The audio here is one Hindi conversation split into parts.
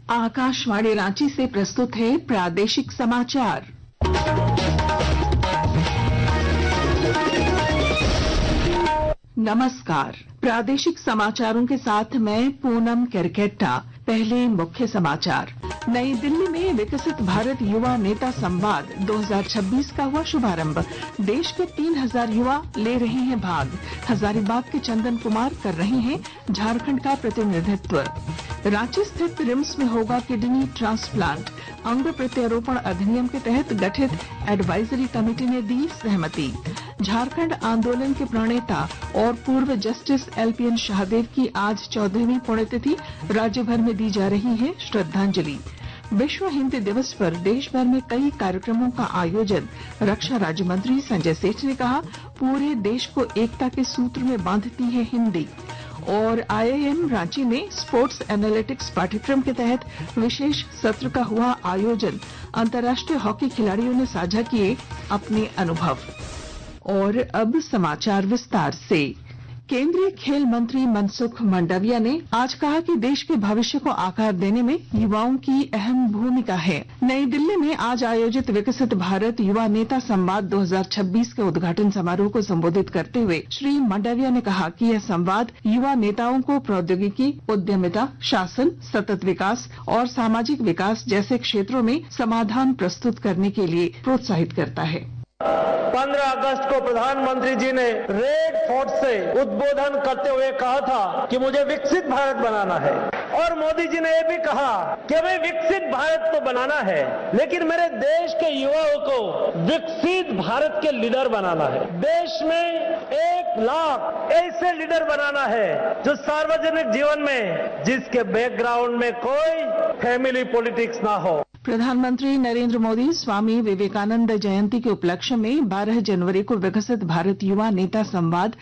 आकाशवाणी रांची से प्रस्तुत है प्रादेशिक समाचार। नमस्कार, प्रादेशिक समाचारों के साथ मैं पूनम केरकेट्टा। पहले मुख्य समाचार। नई दिल्ली में विकसित भारत युवा नेता संवाद 2026 का हुआ शुभारंभ। देश के 3000 युवा ले रहे हैं भाग। हजारीबाग के चंदन कुमार कर रहे हैं झारखंड का प्रतिनिधित्व। रांची स्थित रिम्स में होगा किडनी ट्रांसप्लांट। अंग प्रत्यारोपण अधिनियम के तहत गठित एडवाइजरी कमेटी ने दी सहमति। झारखंड आंदोलन के प्रणेता और पूर्व जस्टिस एलपीएन शाहदेव की आज 14वीं पुण्यतिथि। राज्य भर में दी जा रही है श्रद्धांजलि। विश्व हिंदी दिवस पर देश भर में कई कार्यक्रमों का आयोजन। रक्षा राज्य मंत्री संजय सेठ ने कहा, पूरे देश को एकता के सूत्र में बांधती है हिंदी। और आईआईएम रांची में स्पोर्ट्स एनालिटिक्स पाठ्यक्रम के तहत विशेष सत्र का हुआ आयोजन। अंतर्राष्ट्रीय हॉकी खिलाड़ियों ने साझा किए अपने अनुभव। और अब समाचार विस्तार से। केंद्रीय खेल मंत्री मनसुख मंडाविया ने आज कहा कि देश के भविष्य को आकार देने में युवाओं की अहम भूमिका है। नई दिल्ली में आज आयोजित विकसित भारत युवा नेता संवाद 2026 के उद्घाटन समारोह को संबोधित करते हुए श्री मंडाविया ने कहा कि यह संवाद युवा नेताओं को प्रौद्योगिकी, उद्यमिता, शासन, सतत विकास और सामाजिक विकास जैसे क्षेत्रों में समाधान प्रस्तुत करने के लिए प्रोत्साहित करता है। 15 अगस्त को प्रधानमंत्री जी ने रेड फोर्ट से उद्बोधन करते हुए कहा था कि मुझे विकसित भारत बनाना है। और मोदी जी ने यह भी कहा कि हमें विकसित भारत तो बनाना है, लेकिन मेरे देश के युवाओं को विकसित भारत के लीडर बनाना है। देश में 1 लाख ऐसे लीडर बनाना है जो सार्वजनिक जीवन में जिसके बैकग्राउंड में कोई फैमिली पॉलिटिक्स ना हो। प्रधानमंत्री नरेंद्र मोदी स्वामी विवेकानंद जयंती के उपलक्ष्य में 12 जनवरी को विकसित भारत युवा नेता संवाद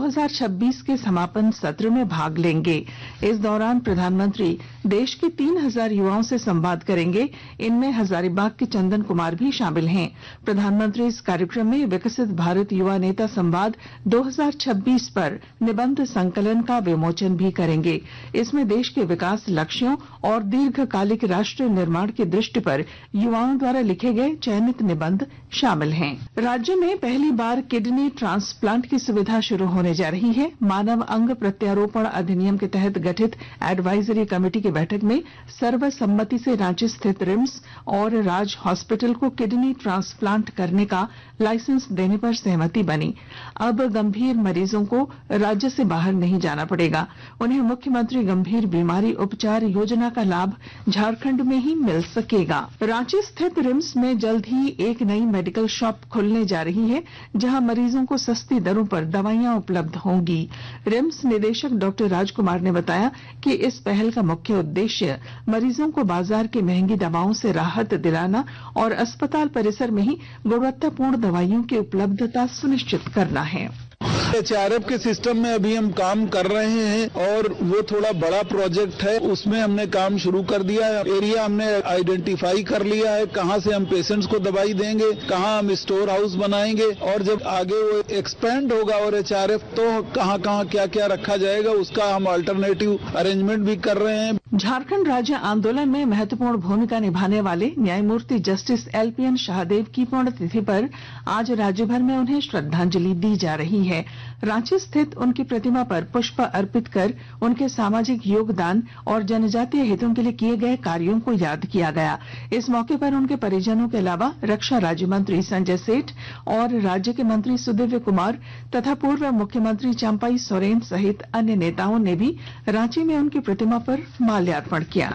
2026 के समापन सत्र में भाग लेंगे। इस दौरान प्रधानमंत्री देश के 3000 युवाओं से संवाद करेंगे। इनमें हजारीबाग के चंदन कुमार भी शामिल हैं। प्रधानमंत्री इस कार्यक्रम में विकसित भारत युवा नेता संवाद 2026 पर निबंध संकलन का विमोचन भी करेंगे। इसमें देश के विकास लक्ष्यों और दीर्घकालिक राष्ट्र निर्माण की दृष्टि पर युवाओं द्वारा लिखे गए चयनित निबंध शामिल हैं। राज्य में पहली बार किडनी ट्रांसप्लांट की सुविधा शुरू होने जा रही है। मानव अंग प्रत्यारोपण अधिनियम के तहत गठित एडवाइजरी कमेटी की बैठक में सर्वसम्मति से रांची स्थित रिम्स और राज हॉस्पिटल को किडनी ट्रांसप्लांट करने का लाइसेंस देने पर सहमति बनी। अब गंभीर मरीजों को राज्य से बाहर नहीं जाना पड़ेगा। उन्हें मुख्यमंत्री गंभीर बीमारी उपचार योजना का लाभ झारखंड में ही मिल सकेगा। रांची स्थित रिम्स में जल्द ही एक नई मेडिकल शॉप खुलने जा रही है, जहां मरीजों को सस्ती दरों पर दवाइयां उपलब्ध होंगी। रिम्स निदेशक डॉक्टर राजकुमार ने बताया कि इस पहल का मुख्य उद्देश्य मरीजों को बाजार की महंगी दवाओं से राहत दिलाना और अस्पताल परिसर में ही गुणवत्तापूर्ण दवाइयों की उपलब्धता सुनिश्चित करना है। एचआरएफ के सिस्टम में अभी हम काम कर रहे हैं और वो थोड़ा बड़ा प्रोजेक्ट है। उसमें हमने काम शुरू कर दिया है। एरिया हमने आइडेंटिफाई कर लिया है, कहां से हम पेशेंट्स को दवाई देंगे, कहां हम स्टोर हाउस बनाएंगे और जब आगे वो एक्सपेंड होगा और एचआरएफ तो कहां क्या क्या रखा जाएगा, उसका हम अल्टरनेटिव अरेंजमेंट भी कर रहे हैं। झारखंड राज्य आंदोलन में महत्वपूर्ण भूमिका निभाने वाले न्यायमूर्ति जस्टिस एलपीएन शाहदेव की पुण्यतिथि पर आज राज्य भर में उन्हें श्रद्धांजलि दी जा रही है। रांची स्थित उनकी प्रतिमा पर पुष्प अर्पित कर उनके सामाजिक योगदान और जनजातीय हितों के लिए किए गए कार्यों को याद किया गया। इस मौके पर उनके परिजनों के अलावा रक्षा राज्य मंत्री संजय सेठ और राज्य के मंत्री सुदिव्य कुमार तथा पूर्व मुख्यमंत्री चंपाई सोरेन सहित अन्य नेताओं ने भी रांची में उनकी प्रतिमा पर माल्यार्पण किया।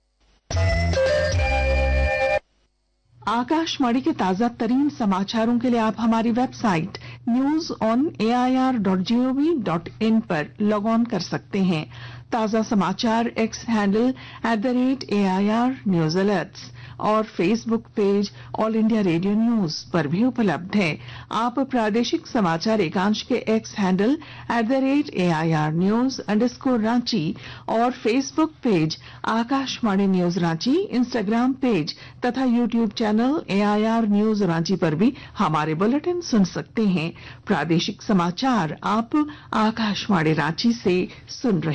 आकाशवाणी के ताजा तरीन समाचारों के लिए आप हमारी वेबसाइट news.on.air.gov.in पर लॉग ऑन कर सकते हैं। ताजा समाचार X handle @AIR news alerts और Facebook page All India Radio news पर भी उपलब्ध है। आप प्रादेशिक समाचार एकांश के एक्स हैंडल @AIR news_रांची और Facebook page Akashvani news Ranchi, Instagram page तथा YouTube channel AIR news Ranchi पर भी हमारे बुलेटिन सुन सकते हैं। प्रादेशिक समाचार आप आकाशवाणी रांची से सुन रहे हैं।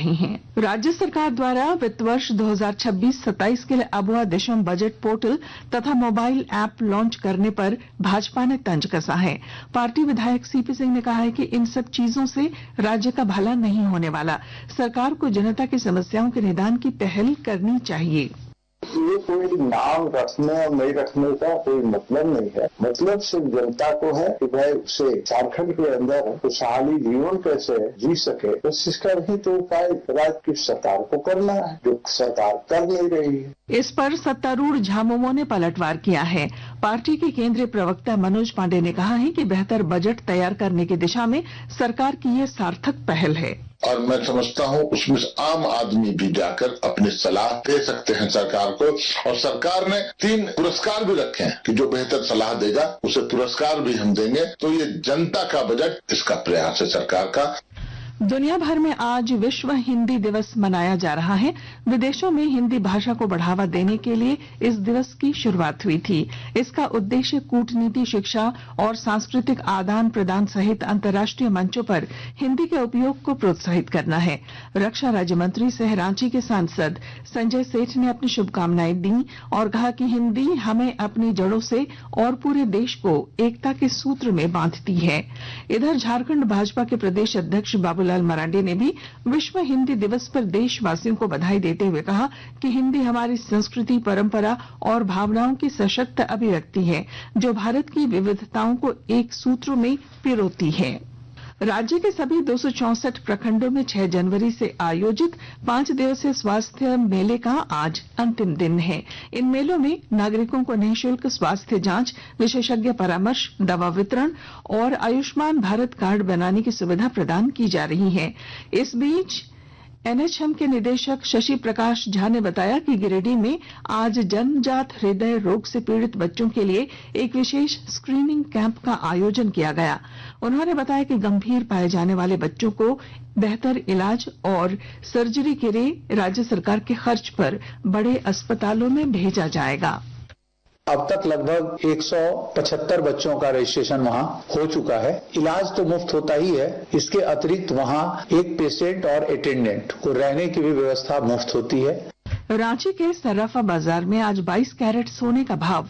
राज्य सरकार द्वारा वित्त वर्ष 2026-27 के लिए अबुआ दिशम बजट पोर्टल तथा मोबाइल ऐप लॉन्च करने पर भाजपा ने तंज कसा है। पार्टी विधायक सीपी सिंह ने कहा है कि इन सब चीजों से राज्य का भला नहीं होने वाला। सरकार को जनता की समस्याओं के निदान की पहल करनी चाहिए। ये कोई नाम रखने और नहीं रखने का कोई मतलब नहीं है। मतलब सिर्फ जनता को है कि भाई उसे झारखंड के अंदर खुशहाली जीवन कैसे जी सके, बस इसका भी तो उपाय राज्य की सरकार को करना है, जो सरकार कर नहीं रही है। इस पर सत्तारूढ़ झामुमो ने पलटवार किया है। पार्टी के केंद्रीय प्रवक्ता मनोज पांडे ने कहा है कि बेहतर बजट तैयार करने की दिशा में सरकार की ये सार्थक पहल है और मैं समझता हूं उसमें आम आदमी भी जाकर अपनी सलाह दे सकते हैं सरकार को। और सरकार ने 3 पुरस्कार भी रखे हैं कि जो बेहतर सलाह देगा उसे पुरस्कार भी हम देंगे। तो ये जनता का बजट, इसका प्रयास है सरकार का। दुनिया भर में आज विश्व हिंदी दिवस मनाया जा रहा है। विदेशों में हिंदी भाषा को बढ़ावा देने के लिए इस दिवस की शुरुआत हुई थी। इसका उद्देश्य कूटनीति, शिक्षा और सांस्कृतिक आदान प्रदान सहित अंतर्राष्ट्रीय मंचों पर हिंदी के उपयोग को प्रोत्साहित करना है। रक्षा राज्य मंत्री सह रांची के सांसद संजय सेठ ने अपनी शुभकामनाएं दी और कहा कि हिंदी हमें अपनी जड़ों से और पूरे देश को एकता के सूत्र में बांधती है। इधर झारखंड भाजपा के प्रदेश अध्यक्ष बाबूलाल मरांडी ने भी विश्व हिंदी दिवस पर देशवासियों को बधाई देते हुए कहा कि हिंदी हमारी संस्कृति, परंपरा और भावनाओं की सशक्त अभिव्यक्ति है, जो भारत की विविधताओं को एक सूत्र में पिरोती है। राज्य के सभी 264 प्रखंडों में 6 जनवरी से आयोजित 5 दिवसीय स्वास्थ्य मेले का आज अंतिम दिन है। इन मेलों में नागरिकों को निःशुल्क स्वास्थ्य जांच, विशेषज्ञ परामर्श, दवा वितरण और आयुष्मान भारत कार्ड बनाने की सुविधा प्रदान की जा रही है। इस बीच एनएचएम के निदेशक शशि प्रकाश झा ने बताया कि गिरिडीह में आज जन्मजात हृदय रोग से पीड़ित बच्चों के लिए एक विशेष स्क्रीनिंग कैंप का आयोजन किया गया। उन्होंने बताया कि गंभीर पाए जाने वाले बच्चों को बेहतर इलाज और सर्जरी के लिए राज्य सरकार के खर्च पर बड़े अस्पतालों में भेजा जाएगा। अब तक लगभग 175 बच्चों का रजिस्ट्रेशन वहाँ हो चुका है। इलाज तो मुफ्त होता ही है, इसके अतिरिक्त वहाँ एक पेशेंट और अटेंडेंट को रहने की भी व्यवस्था मुफ्त होती है। रांची के सर्राफा बाजार में आज 22 कैरेट सोने का भाव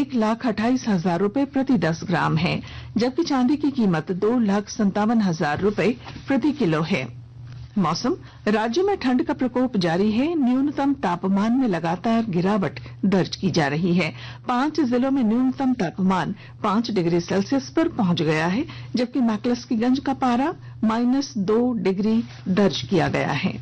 1,28,000 रूपये प्रति 10 ग्राम है, जबकि चांदी की कीमत 2,57,000 रूपये प्रति किलो है। मौसम, राज्य में ठंड का प्रकोप जारी है। न्यूनतम तापमान में लगातार गिरावट दर्ज की जा रही है। 5 जिलों में न्यूनतम तापमान 5 डिग्री सेल्सियस पर पहुंच गया है, जबकि मैकलस्कीगंज का पारा -2 डिग्री दर्ज किया गया है।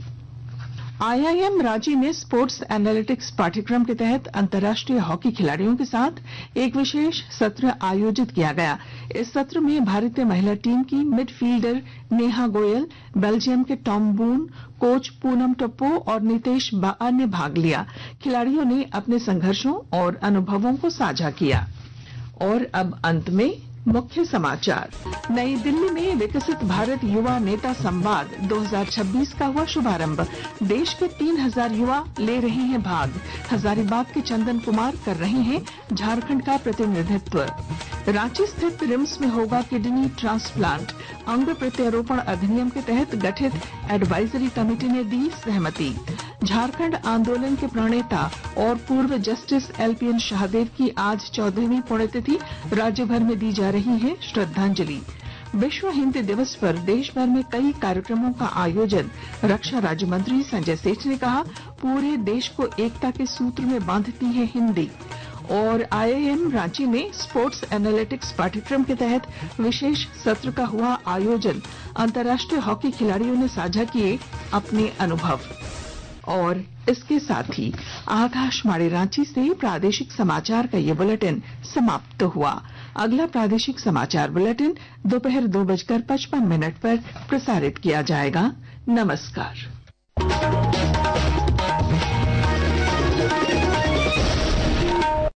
आईआईएम रांची में स्पोर्ट्स एनालिटिक्स पाठ्यक्रम के तहत अंतर्राष्ट्रीय हॉकी खिलाड़ियों के साथ एक विशेष सत्र आयोजित किया गया। इस सत्र में भारतीय महिला टीम की मिडफील्डर नेहा गोयल, बेल्जियम के Tom Boon, coach Poonam Tappo और नितेश बाआ ने भाग लिया। खिलाड़ियों ने अपने संघर्षों और अनुभवों को साझा किया। और अब अंत में मुख्य समाचार। नई दिल्ली में विकसित भारत युवा नेता संवाद 2026 का हुआ शुभारंभ। देश के 3000 युवा ले रहे हैं भाग। हजारीबाग के चंदन कुमार कर रहे हैं झारखंड का प्रतिनिधित्व। रांची स्थित रिम्स में होगा किडनी ट्रांसप्लांट। अंग प्रत्यारोपण अधिनियम के तहत गठित एडवाइजरी कमेटी ने दी सहमति। झारखंड आंदोलन के प्रणेता और पूर्व जस्टिस एलपीएन शाहदेव की आज 14वीं पुण्यतिथि। राज्य भर में दी जा रही है श्रद्धांजलि। विश्व हिंदी दिवस पर देश भर में कई कार्यक्रमों का आयोजन। रक्षा राज्य मंत्री संजय सेठ ने कहा, पूरे देश को एकता के सूत्र में बांधती है हिंदी। और आईआईएम रांची में स्पोर्ट्स एनालिटिक्स पाठ्यक्रम के तहत विशेष सत्र का हुआ आयोजन। अंतर्राष्ट्रीय हॉकी खिलाड़ियों ने साझा किए अपने अनुभव। और इसके साथ ही आकाशवाणी रांची से प्रादेशिक समाचार का ये बुलेटिन समाप्त हुआ। अगला प्रादेशिक समाचार बुलेटिन दोपहर 2:55 पर प्रसारित किया जाएगा। नमस्कार।